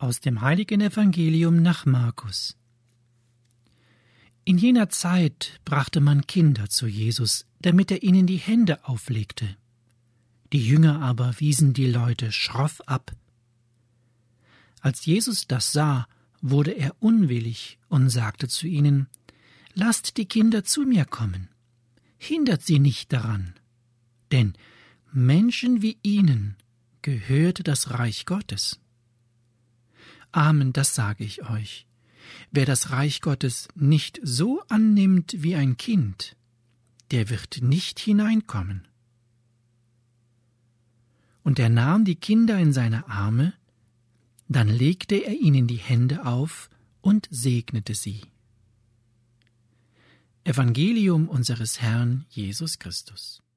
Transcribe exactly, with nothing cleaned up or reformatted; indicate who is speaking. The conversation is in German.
Speaker 1: Aus dem heiligen Evangelium nach Markus. In jener Zeit brachte man Kinder zu Jesus, damit er ihnen die Hände auflegte. Die Jünger aber wiesen die Leute schroff ab. Als Jesus das sah, wurde er unwillig und sagte zu ihnen: Lasst die Kinder zu mir kommen, hindert sie nicht daran, denn Menschen wie ihnen gehört das Reich Gottes. Amen, das sage ich euch. Wer das Reich Gottes nicht so annimmt wie ein Kind, der wird nicht hineinkommen. Und er nahm die Kinder in seine Arme, dann legte er ihnen die Hände auf und segnete sie. Evangelium unseres Herrn Jesus Christus.